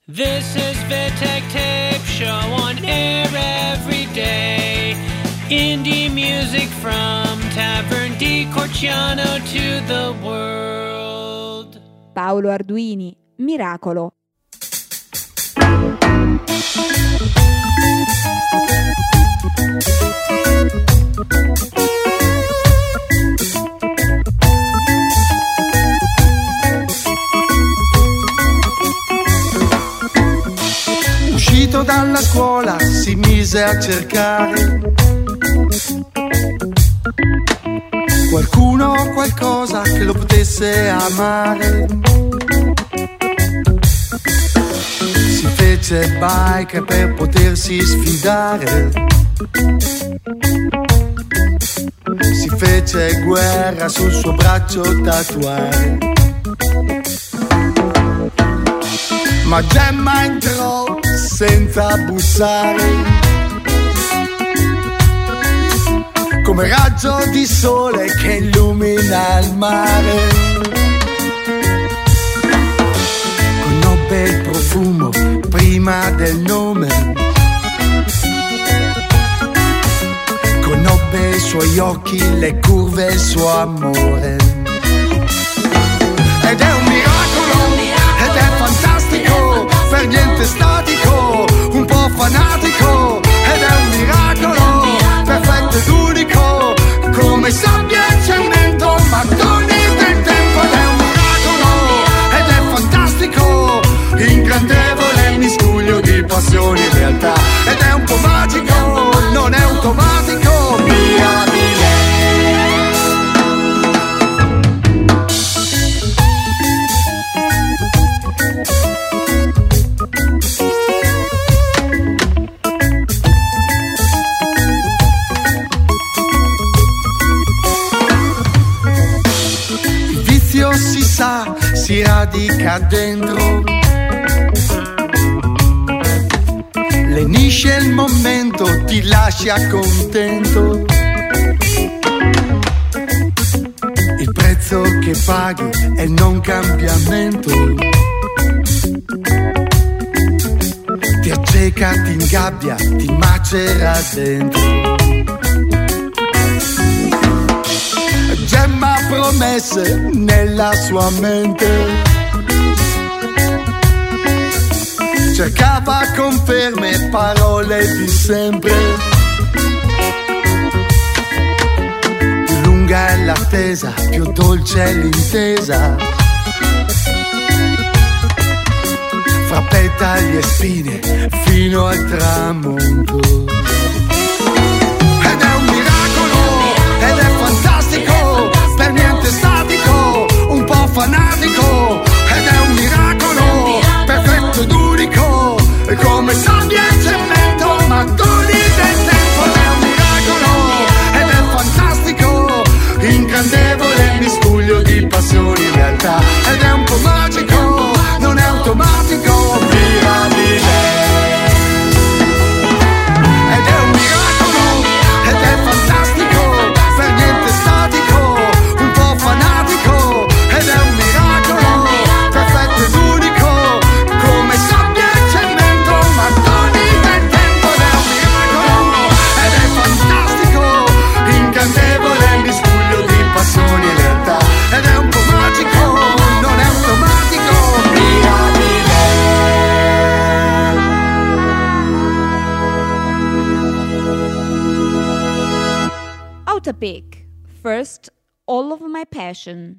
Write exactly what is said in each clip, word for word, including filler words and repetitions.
This is Vittek Tape Show on air every day. Indie music from Tavern di Corciano to the world. Paolo Arduini, Miracolo. Uscito dalla scuola si mise a cercare qualcuno o qualcosa che lo potesse amare. Si fece bike per potersi sfidare, si fece guerra sul suo braccio tatuare. Ma Gemma entrò senza bussare, come raggio di sole che illumina il mare. Conobbe il profumo prima del nome, conobbe i suoi occhi, le curve, il suo amore. Ed è un miracolo, ed è fantastico, per niente statico, un po' fanatico. Ed è un miracolo, perfetto ed unico, come sabbia e cemento, mattoni del tempo. Ed è un miracolo, ed è fantastico, ingrandevole miscuglio di passioni e realtà. Ed è un po' magico, non è automatico, mirabile. Si sa, si radica dentro, lenisce il momento, ti lascia contento. Il prezzo che paghi è il non cambiamento, ti acceca, ti ingabbia, ti macera dentro. Gemma promesse nella sua mente, cercava conferme, parole di sempre. Più lunga è l'attesa, più dolce è l'intesa. Fra petali e spine fino al tramonto. Ed è un miracolo, ed è fantastico, per niente statico, un po' fanatico. Ed è un miracolo, perfetto ed unico, come sabbia e cemento, mattoni del tempo. Ed è un miracolo, ed è fantastico, ingrandevole miscuglio di passioni e realtà. Ed è un po' magico, non è automatico, mirabile. Ed è un miracolo, ed è fantastico, per niente statico, un po' fanatico. Ed è un miracolo, perfetto ed unico, come sabbia e cemento, mattoni del tempo. Ed è un miracolo, ed è fantastico, incantevole miscuglio di passioni e realtà. Ed è un po' magico, non è automatico, mirabile. Autopic. First, All of My Passion.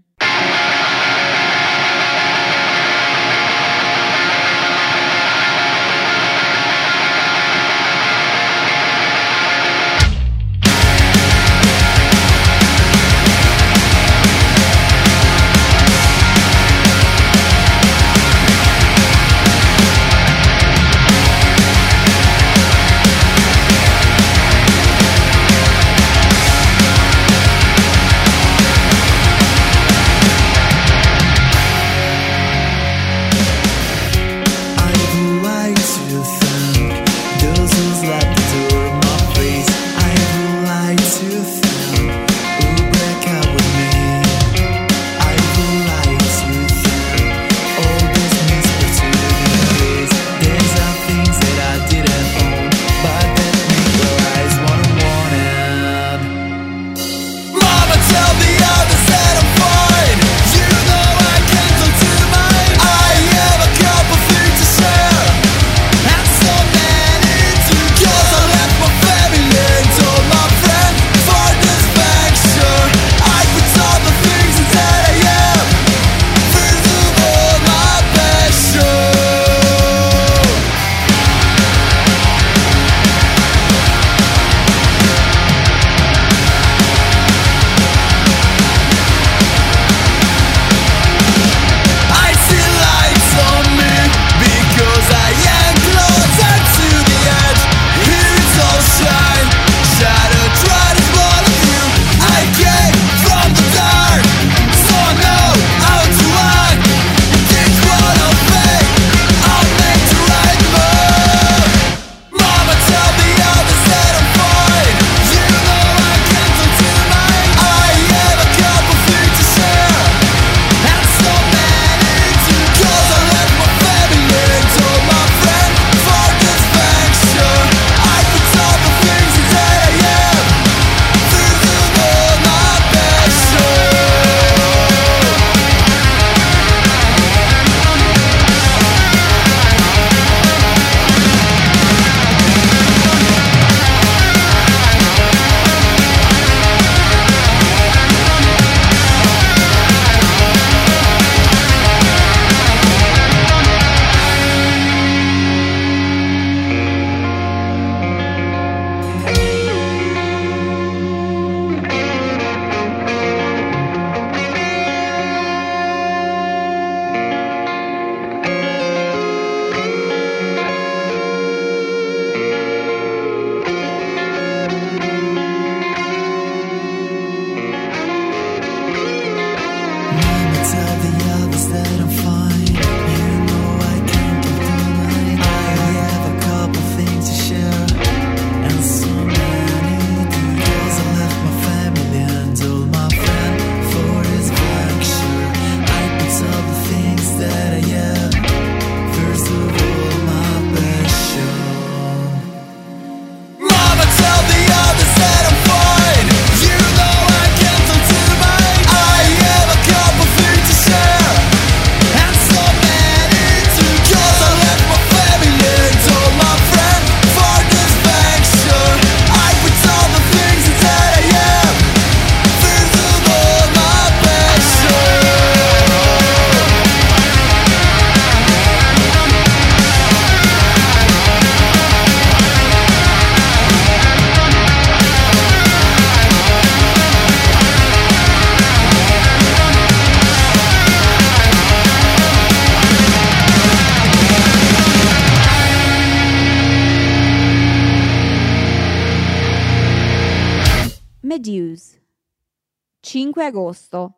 cinque agosto.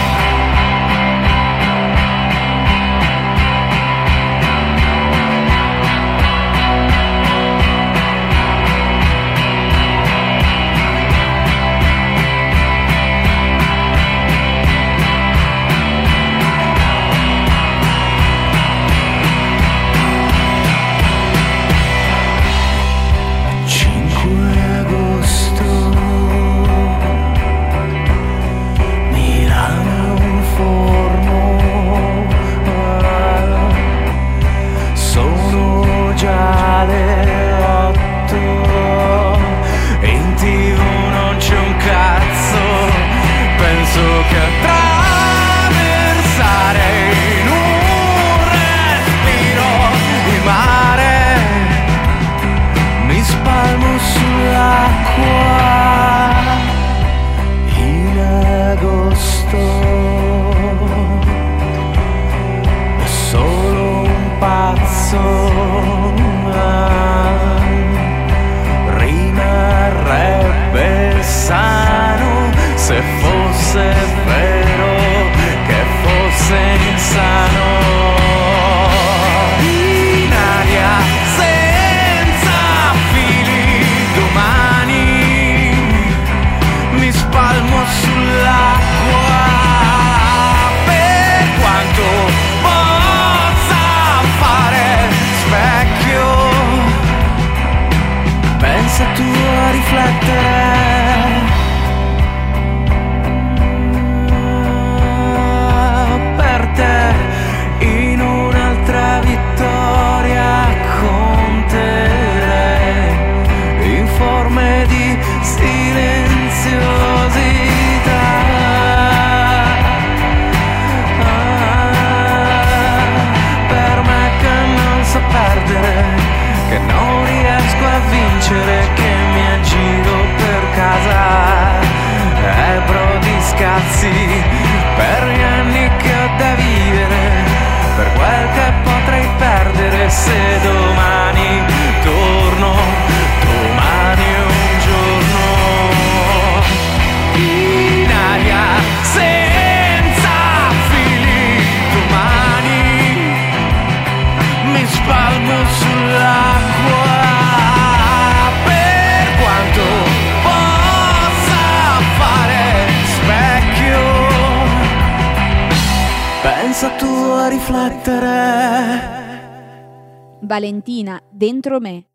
Valentina, dentro me.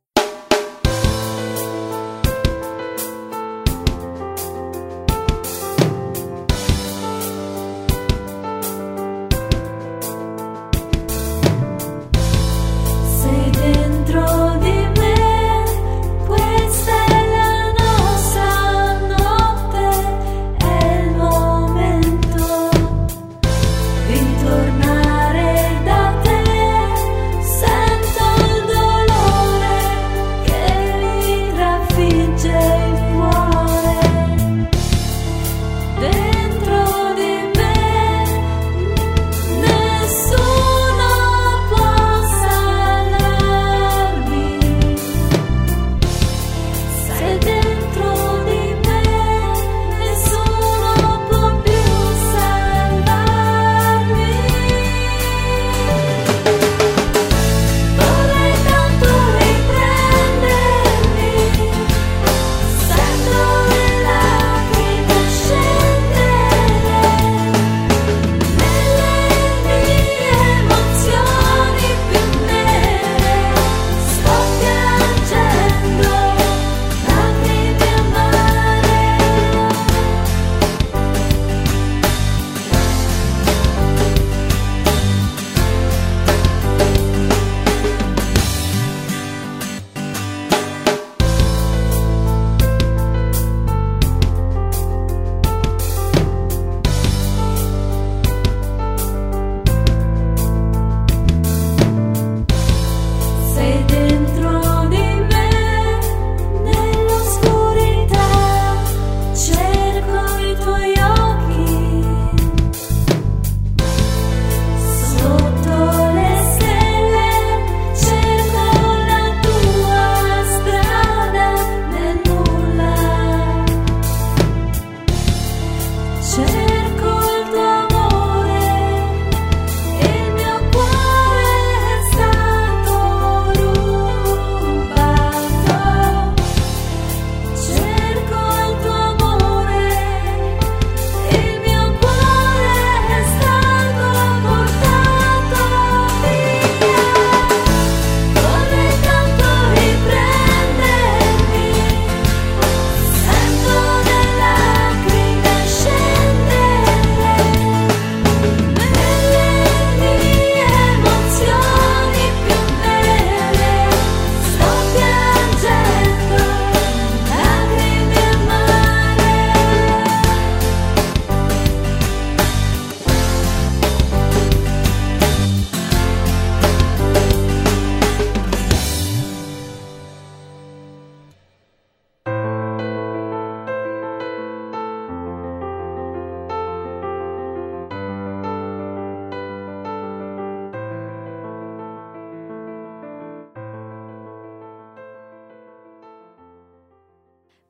Tornare da te, sento il dolore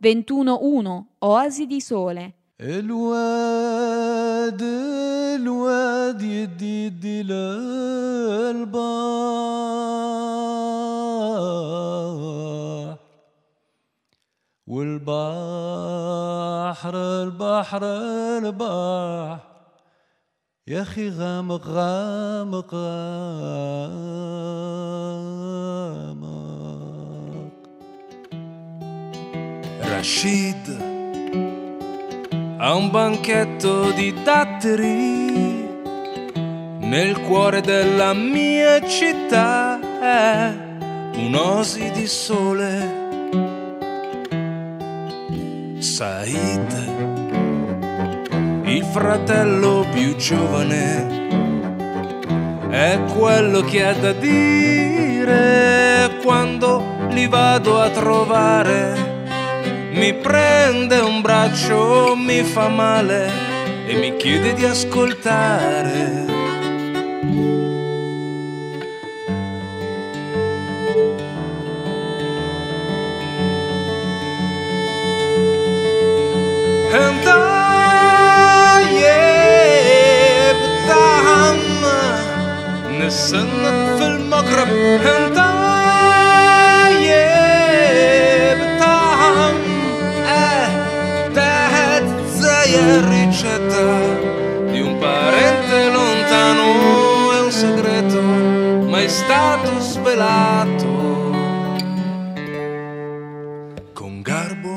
ventuno uno, Oasi di sole. الواد الواد يدي يدي للبحر والبحر البحر البحر يا أخي غامق غامق غامق. Rashid a un banchetto di datteri nel cuore della mia città, è un'oasi di sole. Said, il fratello più giovane, è quello che ha da dire quando li vado a trovare. Mi prende un braccio, mi fa male e mi chiede di ascoltare. And I بتاعهم نستنى في المغرب. And I بتاعهم ricetta di un parente lontano, è un segreto mai stato svelato. Con garbo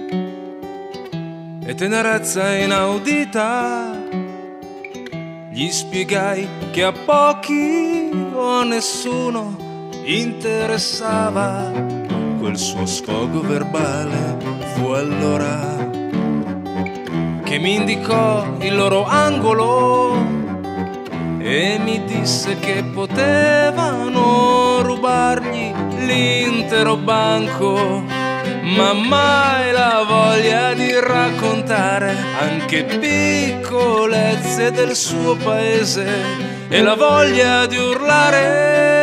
e tenerezza inaudita gli spiegai che a pochi o a nessuno interessava quel suo sfogo verbale. Fu allora che mi indicò il loro angolo e mi disse che potevano rubargli l'intero banco, ma mai la voglia di raccontare anche piccolezze del suo paese e la voglia di urlare.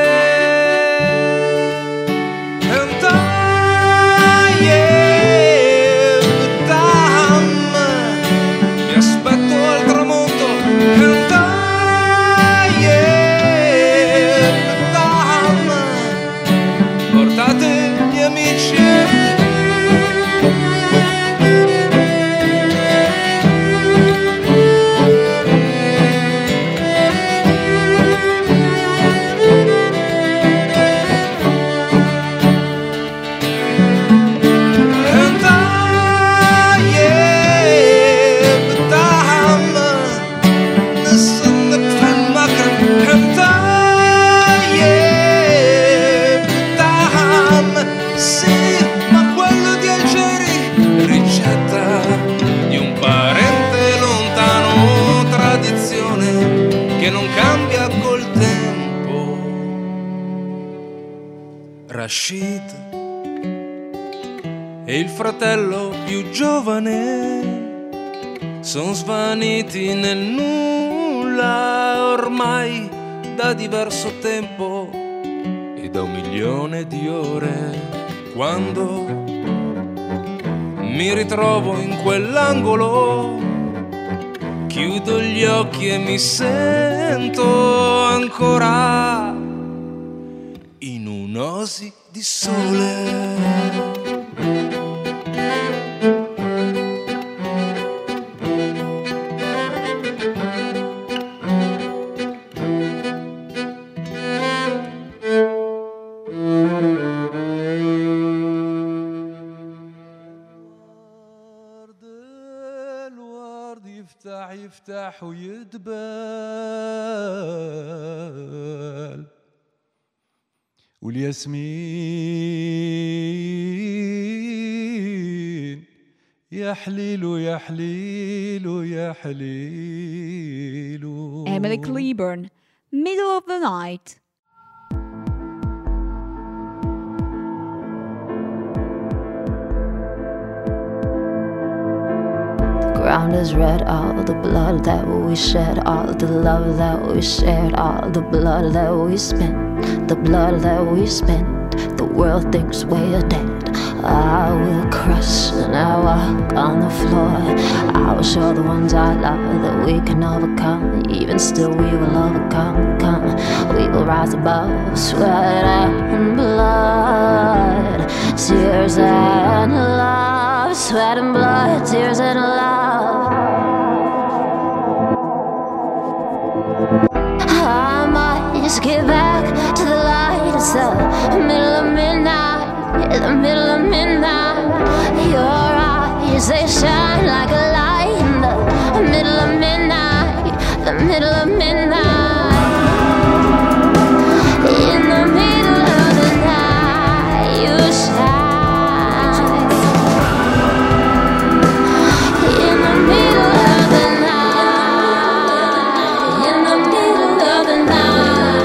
Rashid e il fratello più giovane son svaniti nel nulla ormai da diverso tempo e da un milione di ore. Quando mi ritrovo in quell'angolo, chiudo gli occhi e mi sento ancora in un'oasi di sole. يفتح يفتح ويدبل والياسمين يا حليلو يا حليلو يا حليلو. Emily Cleburne, Middle of the Night. Ground is red, all the blood that we shed, all the love that we shared, all the blood that we spent, the blood that we spent. The world thinks we're dead. I will crush and I walk on the floor. I will show the ones I love that we can overcome. Even still we will overcome. Come, we will rise above sweat and blood, tears and love. Sweat and blood, tears and love. I might just get back to the light. It's the middle of midnight. In the middle of midnight, your eyes, they shine like a light. In the middle of midnight, the middle of midnight. In the middle of the night, you shine. In the middle of the night, in the middle of the night.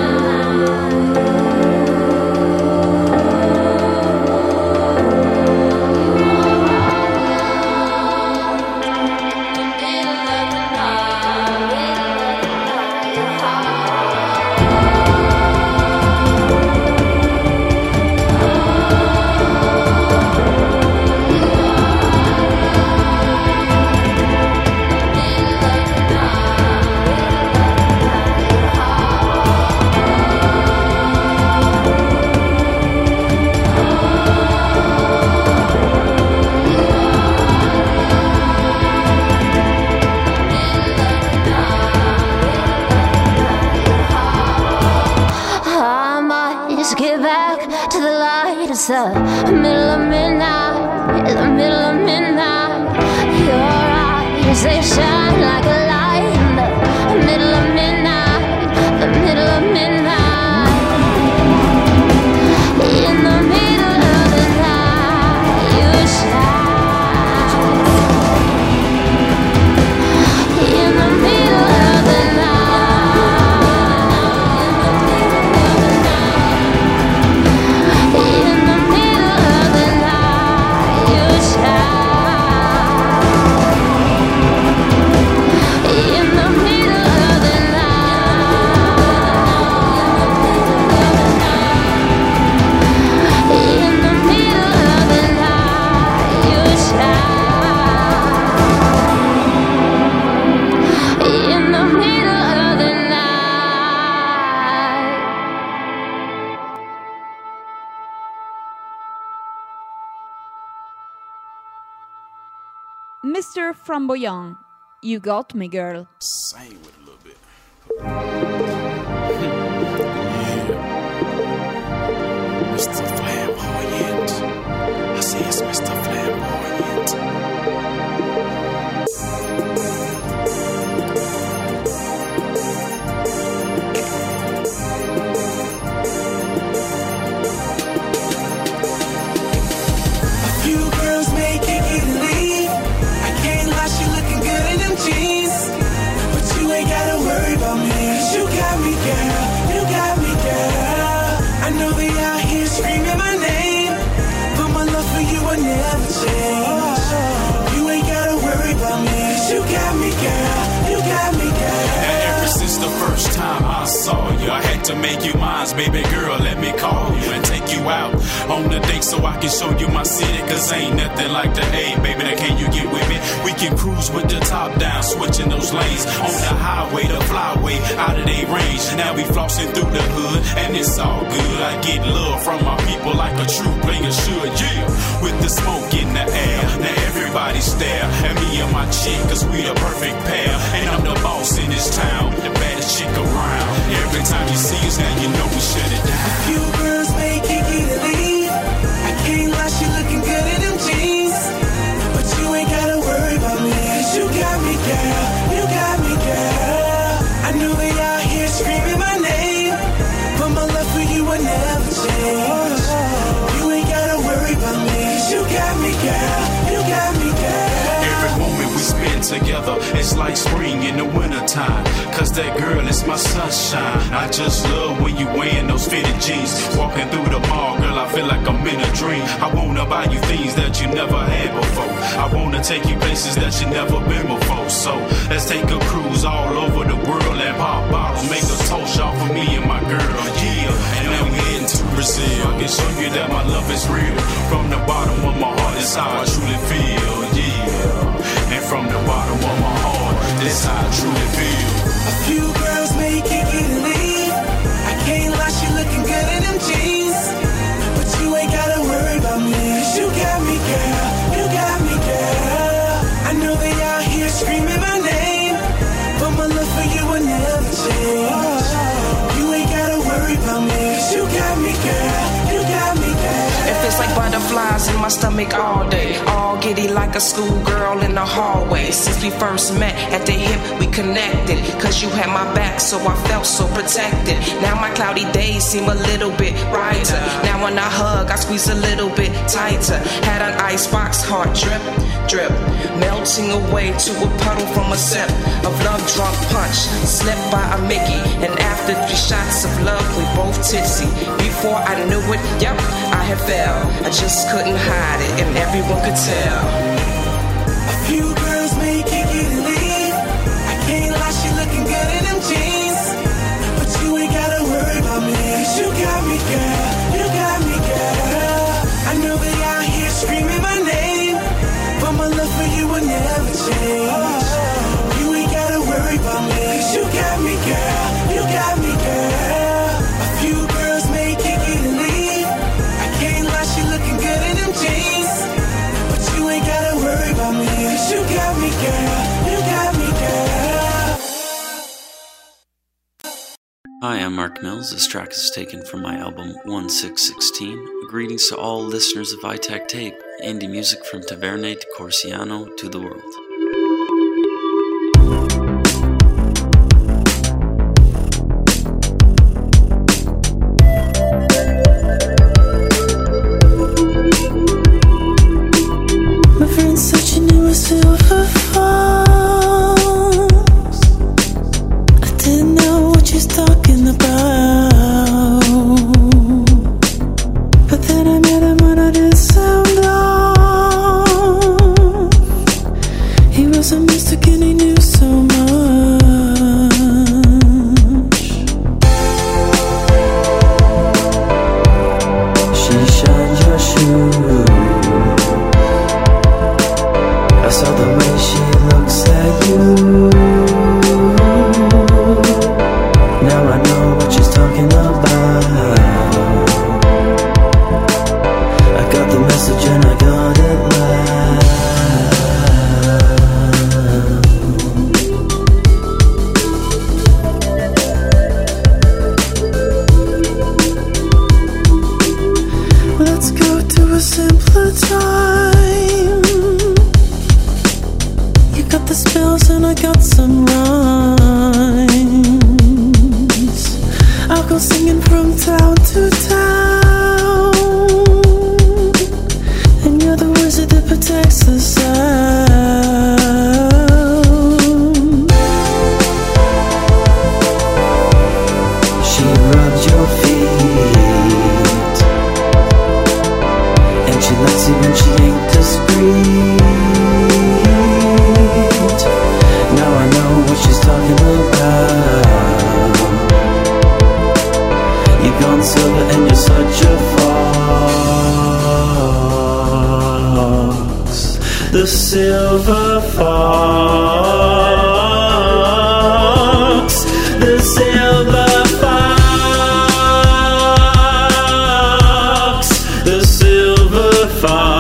It's the middle of midnight, in the middle of midnight. Your eyes, they shine like a light. In the middle of midnight, the middle of midnight. In the middle of the night, you shine. In the middle of the Mister Flamboyant, you got me, girl. Sing with a little bit. Yeah. Mister Flamboyant. I say it's Mister Flamboyant. A few girls make it Italy. She looking good in them jeans, but you ain't gotta worry about me. 'Cause you got me, girl. You got me, girl. I know they out here screaming my name, but my love for you will never change. You ain't gotta worry about me. 'Cause you got me, girl. You got me, girl. And ever since the first time I saw you, I had to make you mine, baby girl. Let me call you and take you out on the date so I can show you my city. 'Cause ain't nothing like the A, baby. Now can you get with me? We can cruise with the top down, switching those lanes on the highway, the flyway, out of their range. Now we flossing through the hood, and it's all good. I get love from my people like a true player should, yeah. With the smoke in the air, now everybody stare at me and my chick, 'cause we the perfect pair. And I'm the boss in this town, the baddest chick around. Every time you see us, now you know we shut it down. A few girls make it Italy. I can't lie, she looking good in them jeans, but you ain't gotta worry about me. 'Cause you got me, girl. You got me, girl. I know they out here screaming my name, but my love for you will never change. You ain't gotta worry about me. 'Cause you got me, girl. You got me, girl. Every moment we spend together, it's like spring in the wintertime. 'Cause that girl is my sunshine. I just love when you wearing those fitted jeans. Walking through the mall, girl, I feel like I'm in a dream. I wanna buy you things that you never had before. I wanna take you places that you never been before. So let's take a cruise all over the world and pop bottles. Make a toast off for me and my girl, yeah. And then we heading to Brazil. I can show you that my love is real. From the bottom of my heart, it's how I truly feel, yeah. And from the bottom of my heart, this how I truly feel. A few girls may kick it and leave. I can't lie, she looking good in them jeans. But you ain't gotta worry about me, 'cause you got me, girl. You got me, girl. I know they out here screaming my name, but my love for you will never change. You ain't gotta worry about me, 'cause you got me, girl. You got me, girl. It feels like butterflies in my stomach all day. All giddy like a schoolgirl in the hallway. Since we first met at the hip, we connected. Cause you had my back, so I felt so protected. Now my cloudy days seem a little bit brighter. Now when I hug, I squeeze a little bit tighter. Had an icebox heart drip, drip, melting away to a puddle from a sip of love drunk punch. Slipped by a Mickey, and after three shots of love, we both tipsy. Before I knew it, yep, I had fell. I just couldn't hide it, and everyone could tell. A few girls may kick it and leave. I can't lie, she looking good in them jeans. But you ain't gotta worry about me, 'cause you got me, girl. You got me, girl. I know they out here screaming my name, but my love for you will never change. You ain't gotta worry about me, 'cause you got me, girl. You got me, girl. A few girls may kick it and leave. I can't lie, she looking good in them jeans. But you ain't gotta worry about me, 'cause you got me, girl. You got me, girl. Hi, I'm Mark Mills. This track is taken from my album one six sixteen. Greetings to all listeners of iTech Tape, indie music from Taverne to Corsiano to the world. My friend's searching in a silver fox. I didn't know what she's talking about, but then I met him and I did sound off. He was a mystic and he knew so much. She shined your shoes. I saw the way she looks at you. Now I know what she's talking about. I got the message and I got it loud. Let's go to a simpler time. You got the spells and I got some rhymes. I'll go singing from town to town, and you're the wizard that protects the sound. She rubs your feet, and she likes it when she ain't discreet. Now I know what she's talking about. You've gone silver and you're such a fox. The silver fox. The silver fox. The silver fox.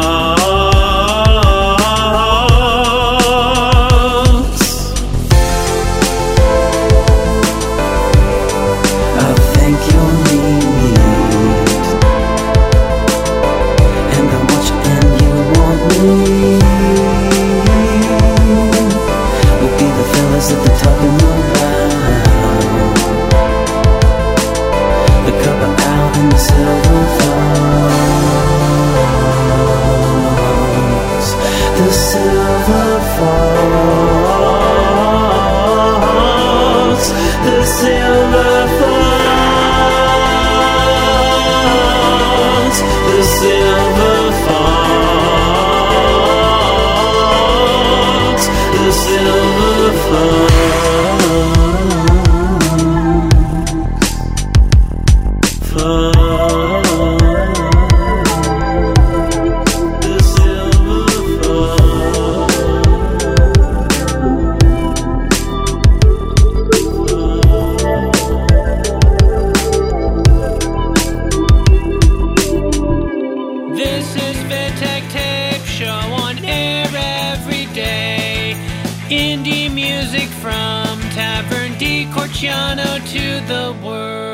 I think you'll need, and I'm watching and you want me. Corciano to the world.